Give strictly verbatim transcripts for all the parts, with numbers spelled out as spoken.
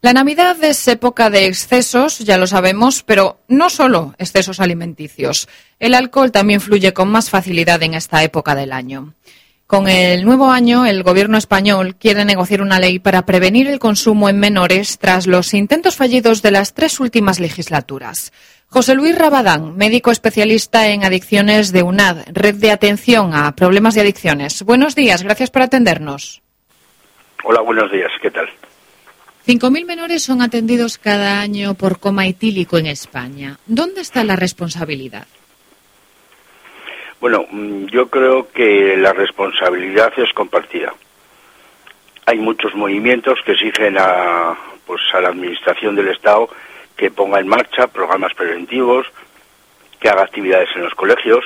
La Navidad es época de excesos, ya lo sabemos, pero no solo excesos alimenticios. El alcohol también fluye con más facilidad en esta época del año. Con el nuevo año, el Gobierno español quiere negociar una ley para prevenir el consumo en menores tras los intentos fallidos de las tres últimas legislaturas. José Luis Rabadán, médico especialista en adicciones de U N A D, Red de Atención a Problemas de Adicciones. Buenos días, gracias por atendernos. Hola, buenos días, ¿qué tal? cinco mil menores son atendidos cada año por coma etílico en España. ¿Dónde está la responsabilidad? Bueno, yo creo que la responsabilidad es compartida. Hay muchos movimientos que exigen a, pues, a la Administración del Estado que ponga en marcha programas preventivos, que haga actividades en los colegios,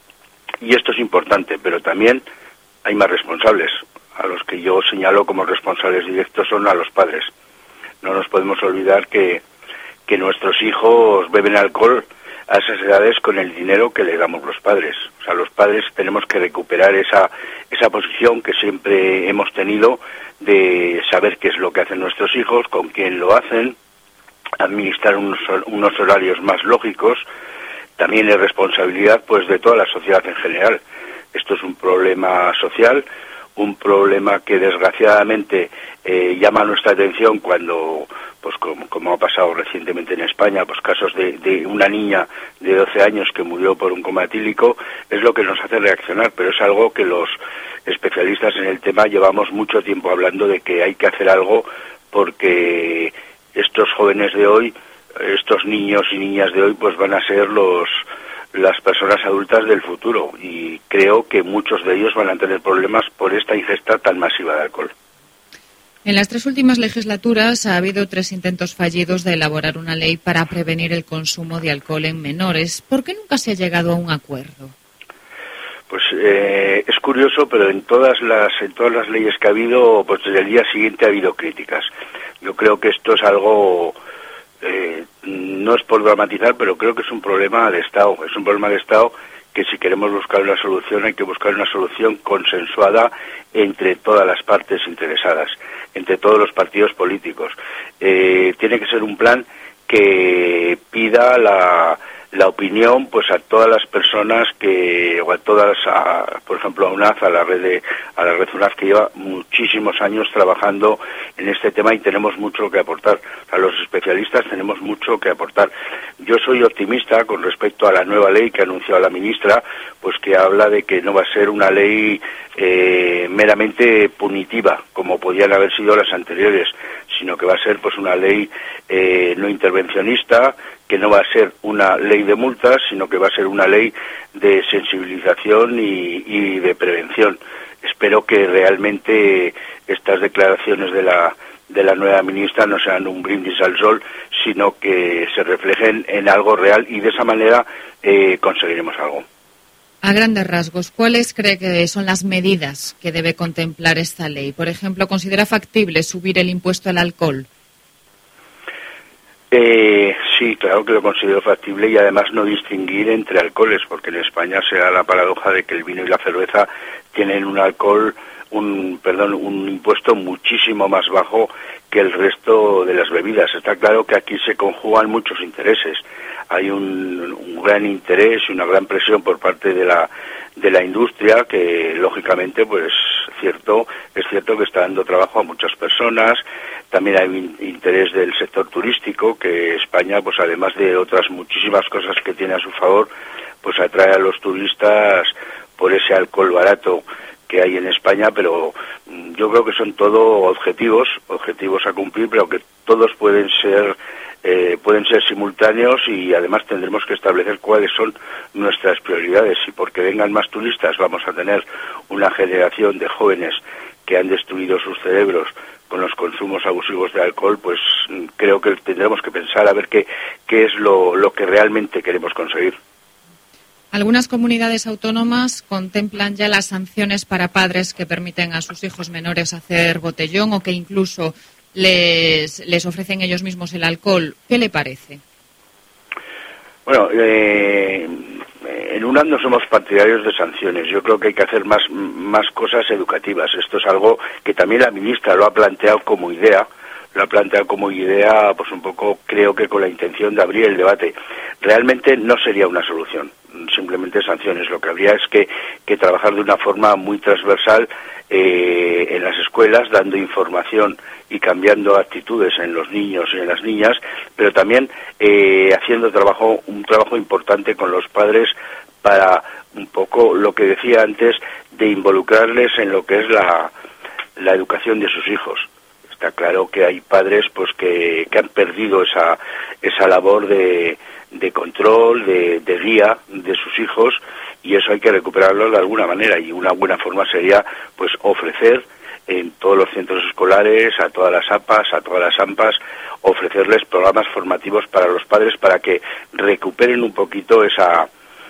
y esto es importante, pero también hay más responsables. A los que yo señalo como responsables directos son a los padres. No nos podemos olvidar que, que nuestros hijos beben alcohol a esas edades con el dinero que le damos los padres. O sea, los padres tenemos que recuperar esa esa posición que siempre hemos tenido de saber qué es lo que hacen nuestros hijos, con quién lo hacen, administrar unos, unos horarios más lógicos. También es responsabilidad, pues, de toda la sociedad en general. Esto es un problema social, un problema que desgraciadamente eh, llama nuestra atención cuando, pues como, como ha pasado recientemente en España, pues casos de, de una niña de doce años que murió por un coma etílico, es lo que nos hace reaccionar, pero es algo que los especialistas en el tema llevamos mucho tiempo hablando de que hay que hacer algo, porque estos jóvenes de hoy, estos niños y niñas de hoy, pues van a ser los las personas adultas del futuro, y creo que muchos de ellos van a tener problemas por esta ingesta tan masiva de alcohol. En las tres últimas legislaturas ha habido tres intentos fallidos de elaborar una ley para prevenir el consumo de alcohol en menores. ¿Por qué nunca se ha llegado a un acuerdo? Pues eh, es curioso, pero en todas las en todas las leyes que ha habido, pues desde el día siguiente ha habido críticas. Yo creo que esto es algo... Eh, no es por dramatizar, pero creo que es un problema de Estado. Es un problema de Estado que, si queremos buscar una solución, hay que buscar una solución consensuada entre todas las partes interesadas, entre todos los partidos políticos. Eh, tiene que ser un plan que pida la, la opinión, pues, a todas las personas que, o a todas, a, por ejemplo, a U N A D, a la red de, a la red U N A D, que lleva muchísimos años trabajando en este tema, y tenemos mucho que aportar. A los especialistas tenemos mucho que aportar. Yo soy optimista con respecto a la nueva ley que ha anunciado la ministra, pues que habla de que no va a ser una ley eh, meramente punitiva, como podían haber sido las anteriores, sino que va a ser, pues, una ley eh, no intervencionista, que no va a ser una ley de multas, sino que va a ser una ley de sensibilización y, y de prevención. Espero que realmente estas declaraciones de la de la nueva ministra no sean un brindis al sol, sino que se reflejen en algo real, y de esa manera eh, conseguiremos algo. A grandes rasgos, ¿cuáles cree que son las medidas que debe contemplar esta ley? Por ejemplo, ¿considera factible subir el impuesto al alcohol? Eh, sí, claro que lo considero factible, y además no distinguir entre alcoholes, porque en España se da la paradoja de que el vino y la cerveza tienen un alcohol, un perdón, un impuesto muchísimo más bajo que el resto de las bebidas. Está claro que aquí se conjugan muchos intereses. Hay un, un gran interés y una gran presión por parte de la de la industria, que lógicamente, pues cierto es cierto que está dando trabajo a muchas personas. También hay un interés del sector turístico, que España, pues además de otras muchísimas cosas que tiene a su favor, pues atrae a los turistas por ese alcohol barato que hay en España. Pero yo creo que son todo objetivos, objetivos a cumplir, pero que todos pueden ser eh, pueden ser simultáneos, y además tendremos que establecer cuáles son nuestras prioridades. Y porque vengan más turistas vamos a tener una generación de jóvenes que han destruido sus cerebros con los consumos abusivos de alcohol, pues creo que tendremos que pensar a ver qué, qué es lo, lo que realmente queremos conseguir. Algunas comunidades autónomas contemplan ya las sanciones para padres que permiten a sus hijos menores hacer botellón, o que incluso les, les ofrecen ellos mismos el alcohol. ¿Qué le parece? Bueno, eh, en U N A D no somos partidarios de sanciones. Yo creo que hay que hacer más, más cosas educativas. Esto es algo que también la ministra lo ha planteado como idea, lo ha planteado como idea, pues un poco creo que con la intención de abrir el debate. Realmente no sería una solución, simplemente sanciones. Lo que habría es que, que trabajar de una forma muy transversal eh, en las escuelas, dando información y cambiando actitudes en los niños y en las niñas, pero también eh, haciendo trabajo un trabajo importante con los padres para un poco lo que decía antes, de involucrarles en lo que es la, la educación de sus hijos. Está claro que hay padres pues que, que han perdido esa esa labor de, de control, de, de guía de sus hijos, y eso hay que recuperarlo de alguna manera, y una buena forma sería pues ofrecer en todos los centros escolares, a todas las A P As, a todas las A M P As, ofrecerles programas formativos para los padres para que recuperen un poquito esa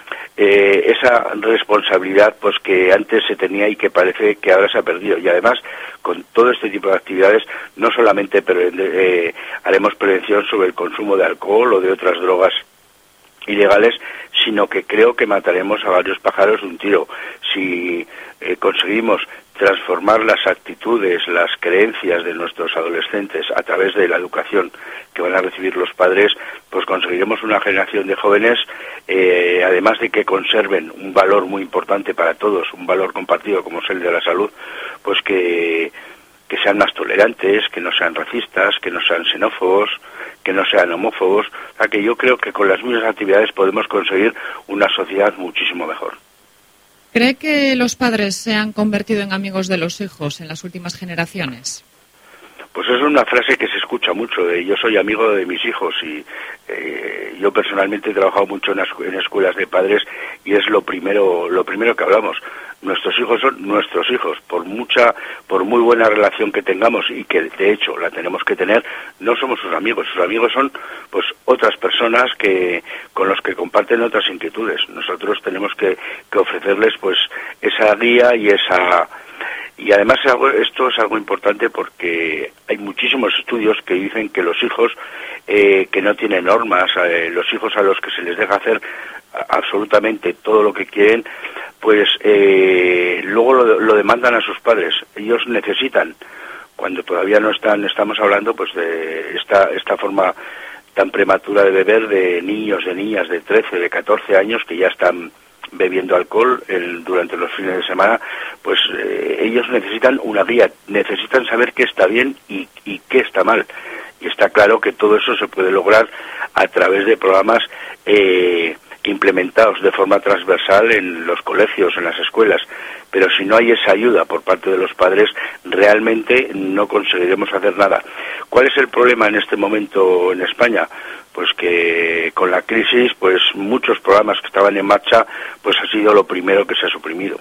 Eh, esa responsabilidad pues que antes se tenía y que parece que ahora se ha perdido. Y además, con todo este tipo de actividades, no solamente pre- eh, haremos prevención sobre el consumo de alcohol o de otras drogas ilegales, sino que creo que mataremos a varios pájaros de un tiro. Si eh, conseguimos transformar las actitudes, las creencias de nuestros adolescentes a través de la educación que van a recibir los padres, pues conseguiremos una generación de jóvenes, eh, además de que conserven un valor muy importante para todos, un valor compartido como es el de la salud, pues que, que sean más tolerantes, que no sean racistas, que no sean xenófobos, que no sean homófobos. O sea, que yo creo que con las mismas actividades podemos conseguir una sociedad muchísimo mejor. ¿Cree que los padres se han convertido en amigos de los hijos en las últimas generaciones? Pues es una frase que se escucha mucho, de yo soy amigo de mis hijos, y eh, yo personalmente he trabajado mucho en, escu- en escuelas de padres, y es lo primero lo primero que hablamos. Nuestros hijos son nuestros hijos, por mucha, por muy buena relación que tengamos, y que de hecho la tenemos que tener, no somos sus amigos. Sus amigos son pues otras personas que con los que comparten otras inquietudes. Nosotros tenemos que, que ofrecerles pues esa guía y esa y además esto es algo importante porque hay muchísimos estudios que dicen que los hijos eh, que no tienen normas, eh, los hijos a los que se les deja hacer absolutamente todo lo que quieren, pues eh, luego lo, lo demandan a sus padres. Ellos necesitan, cuando todavía no están, estamos hablando pues de esta esta forma tan prematura de beber, de niños, de niñas de trece, de catorce años que ya están bebiendo alcohol el, durante los fines de semana, pues eh, ellos necesitan una guía, necesitan saber qué está bien y, y qué está mal. Y está claro que todo eso se puede lograr a través de programas eh, implementados de forma transversal en los colegios, en las escuelas. Pero si no hay esa ayuda por parte de los padres, realmente no conseguiremos hacer nada. ¿Cuál es el problema en este momento en España? Pues que con la crisis, pues muchos programas que estaban en marcha, pues ha sido lo primero que se ha suprimido.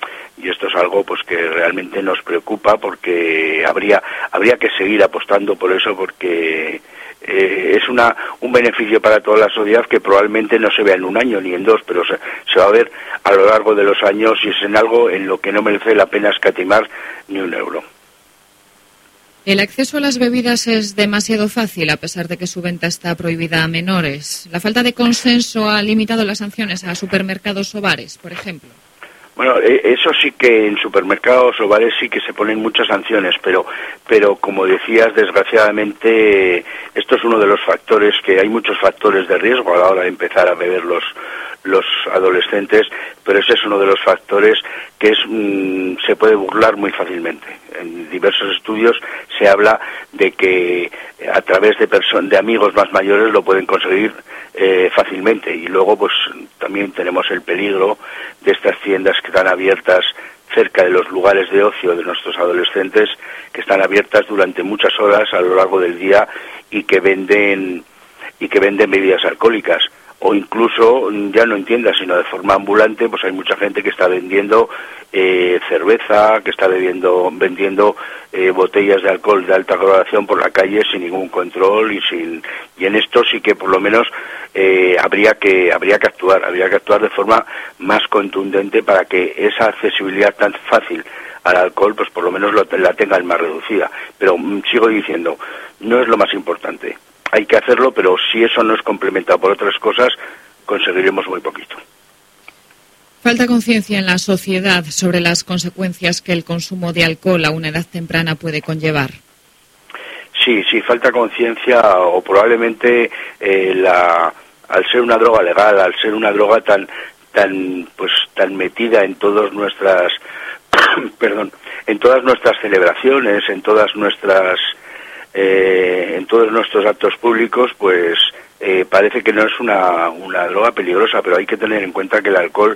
Y esto es algo pues que realmente nos preocupa, porque habría habría que seguir apostando por eso, porque eh, es una un beneficio para toda la sociedad que probablemente no se vea en un año ni en dos, pero se, se va a ver a lo largo de los años, y es en algo en lo que no merece la pena escatimar ni un euro. El acceso a las bebidas es demasiado fácil, a pesar de que su venta está prohibida a menores. La falta de consenso ha limitado las sanciones a supermercados o bares, por ejemplo. Bueno, eso sí que en supermercados o bares sí que se ponen muchas sanciones, pero pero como decías, desgraciadamente esto es uno de los factores, que hay muchos factores de riesgo a la hora de empezar a beber los los adolescentes, pero ese es uno de los factores que es mmm, se puede burlar muy fácilmente. En diversos estudios se habla de que a través de person- de amigos más mayores lo pueden conseguir eh, fácilmente, y luego pues también tenemos el peligro de estas tiendas que están abiertas cerca de los lugares de ocio de nuestros adolescentes, que están abiertas durante muchas horas a lo largo del día y que venden y que venden bebidas alcohólicas. O incluso, ya no en tiendas, sino de forma ambulante, pues hay mucha gente que está vendiendo eh, cerveza, que está bebiendo, vendiendo eh, botellas de alcohol de alta graduación por la calle sin ningún control y sin y en esto sí que por lo menos eh, habría que habría que actuar, habría que actuar de forma más contundente para que esa accesibilidad tan fácil al alcohol, pues por lo menos lo, la tengan más reducida. Pero mm, sigo diciendo, no es lo más importante. Hay que hacerlo, pero si eso no es complementado por otras cosas, conseguiremos muy poquito. Falta conciencia en la sociedad sobre las consecuencias que el consumo de alcohol a una edad temprana puede conllevar. Sí, sí, falta conciencia o probablemente eh, la, al ser una droga legal, al ser una droga tan tan pues tan metida en todas nuestras perdón, en todas nuestras celebraciones, en todas nuestras eh, en todos nuestros actos públicos, pues eh, parece que no es una una droga peligrosa, pero hay que tener en cuenta que el alcohol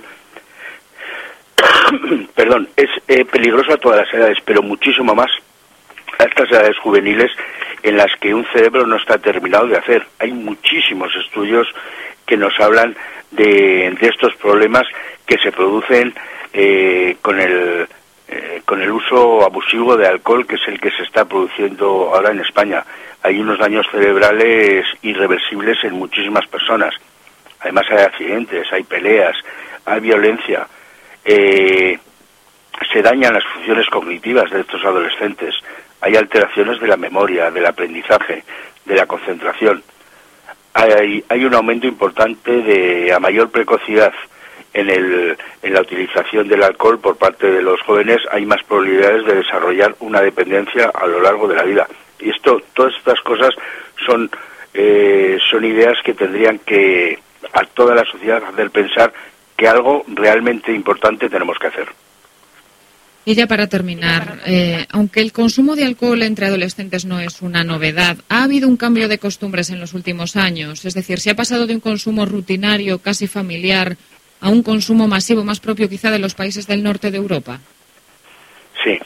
perdón, es eh, peligroso a todas las edades, pero muchísimo más a estas edades juveniles en las que un cerebro no está terminado de hacer. Hay muchísimos estudios que nos hablan de, de estos problemas que se producen eh, con el eh, con el uso abusivo de alcohol, que es el que se está produciendo ahora en España. Hay unos daños cerebrales irreversibles en muchísimas personas. Además hay accidentes, hay peleas, hay violencia. Eh, se dañan las funciones cognitivas de estos adolescentes. Hay alteraciones de la memoria, del aprendizaje, de la concentración. Hay, hay un aumento importante de a mayor precocidad en, el, en la utilización del alcohol por parte de los jóvenes. Hay más probabilidades de desarrollar una dependencia a lo largo de la vida. Y esto, todas estas cosas son, eh, son ideas que tendrían que a toda la sociedad hacer pensar que algo realmente importante tenemos que hacer. Y ya para terminar, eh, aunque el consumo de alcohol entre adolescentes no es una novedad, ¿ha habido un cambio de costumbres en los últimos años? Es decir, ¿se ha pasado de un consumo rutinario, casi familiar, a un consumo masivo más propio quizá de los países del norte de Europa? Sí.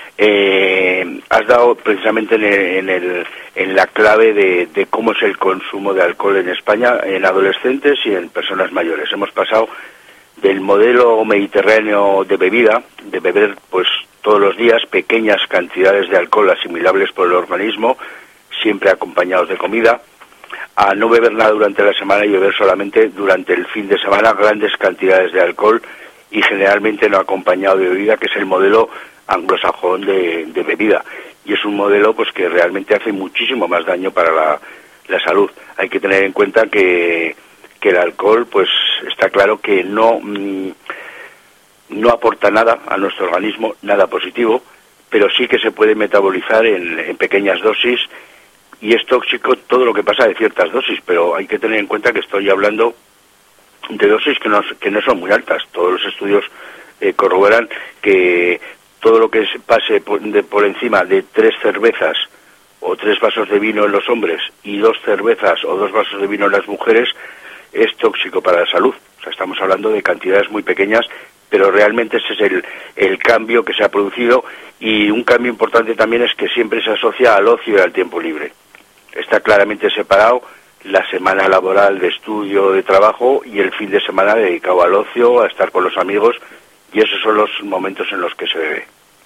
Eh, has dado precisamente en, el, en, el, en la clave de, de cómo es el consumo de alcohol en España, en adolescentes y en personas mayores. Hemos pasado del modelo mediterráneo de bebida, de beber pues todos los días pequeñas cantidades de alcohol asimilables por el organismo, siempre acompañados de comida, a no beber nada durante la semana y beber solamente durante el fin de semana grandes cantidades de alcohol y generalmente no acompañado de bebida, que es el modelo anglosajón de, de bebida. Y es un modelo pues que realmente hace muchísimo más daño para la, la salud. Hay que tener en cuenta que que el alcohol, pues está claro que no, mmm, no aporta nada a nuestro organismo, nada positivo, pero sí que se puede metabolizar en, en pequeñas dosis y es tóxico todo lo que pasa de ciertas dosis, pero hay que tener en cuenta que estoy hablando de dosis que no, que no son muy altas. Todos los estudios eh, corroboran que todo lo que pase por, de, por encima de tres cervezas o tres vasos de vino en los hombres y dos cervezas o dos vasos de vino en las mujeres es tóxico para la salud. O sea, estamos hablando de cantidades muy pequeñas, pero realmente ese es el, el cambio que se ha producido, y un cambio importante también es que siempre se asocia al ocio y al tiempo libre. Está claramente separado la semana laboral de estudio, de trabajo, y el fin de semana dedicado al ocio, a estar con los amigos, y esos son los momentos en los que se bebe.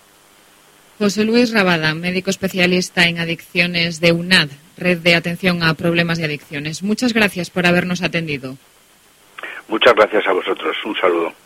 José Luis Rabada, médico especialista en adicciones de U N A D, Red de Atención a Problemas de Adicciones. Muchas gracias por habernos atendido. Muchas gracias a vosotros. Un saludo.